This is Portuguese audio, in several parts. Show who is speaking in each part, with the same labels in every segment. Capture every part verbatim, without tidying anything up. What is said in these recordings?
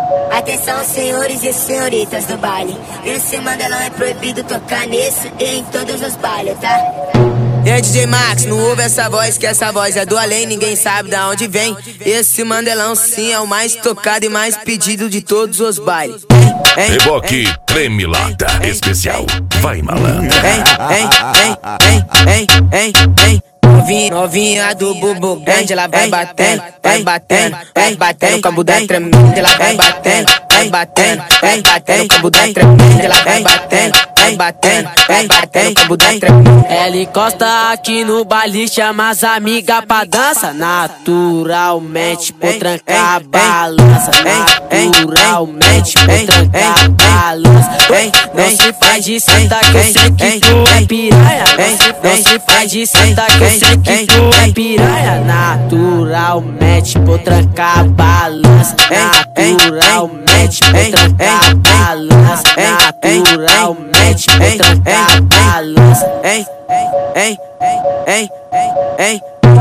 Speaker 1: Atenção, senhores e senhoritas do baile. Esse mandelão é proibido tocar nesse e em todos os bailes, tá?
Speaker 2: E aí, D J Max, não ouve essa voz, que essa voz é do além, ninguém sabe da onde vem. Esse mandelão sim é o mais tocado e mais pedido de todos os bailes.
Speaker 3: Reboque Tremilada especial. Vai, malandro.
Speaker 2: Hein, hein, hein, hein, hein, hein, hein. Novinha, novinha do bubu grande, ela vai batendo, vai batendo, vai batendo com a bunda tremenda, ela vai batendo, vai batendo, vai batendo com a bunda tremenda, ela vai batendo, vai batendo, vai batendo com a bunda tremenda.
Speaker 4: Ela encosta aqui no baile, chama as amigas pra dança, naturalmente, por trancar a balança, naturalmente, por trancar a balança. Não se faz de santa que eu sei que tu é piranha, não se faz de santa que eu sei que tu é piranha. Naturalmente, por trancar a balança, naturalmente, por trancar a balança, naturalmente, por trancar a balança.
Speaker 2: Ei, ei, ei, ei,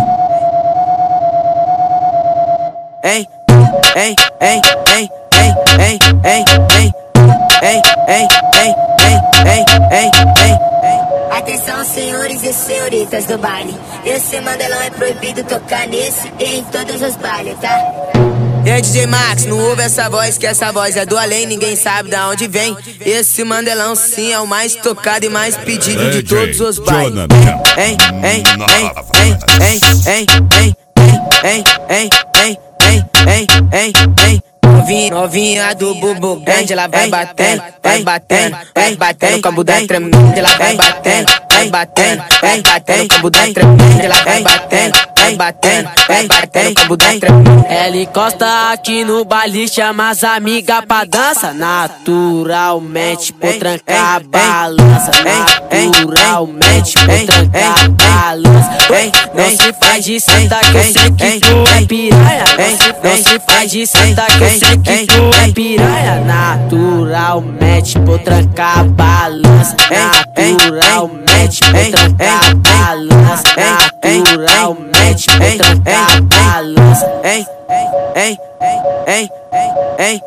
Speaker 2: ei, ei, ei, ei, ei, ei, ei, ei, ei, ei, ei, ei, ei, ei.
Speaker 1: Atenção, senhores e senhoritas do baile. Esse mandelão é proibido tocar nesse e em todos os bailes, tá?
Speaker 2: E aí, D J Max, não ouve essa voz, que essa voz é do além, ninguém sabe da onde vem. Esse mandelão sim é o mais tocado e mais pedido de todos os bailes. Hein, hein, hein, hein, hein, hein, hein, hein, hein, hein, hein, hein, hein, hein. Novinha, novinha do bubu grande, ela vai batendo, vai batendo, vai batendo com a bunda tremenda, ela vai batendo, vai batendo, vai batendo com a bunda tremenda, ela vai batendo, vai batendo, vai batendo com a bunda tremenda.
Speaker 4: Ela encosta aqui no baile, chama as amigas pra dança, naturalmente, por trancar a balança, naturalmente, por trancar a balança. Não se faz de santa que eu sei que tu é piranha, não se faz de santa que eu sei que tu é piranha. Naturalmente, por trancar a balança, naturalmente, por trancar a balança, naturalmente, por trancar a balança.
Speaker 2: Ei, ei, ei, ei,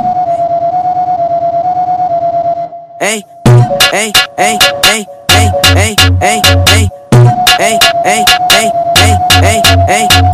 Speaker 2: ei, ei, ei, ei, ei, ei, ei, ei, ei, ei, ei, ei, ei, ei.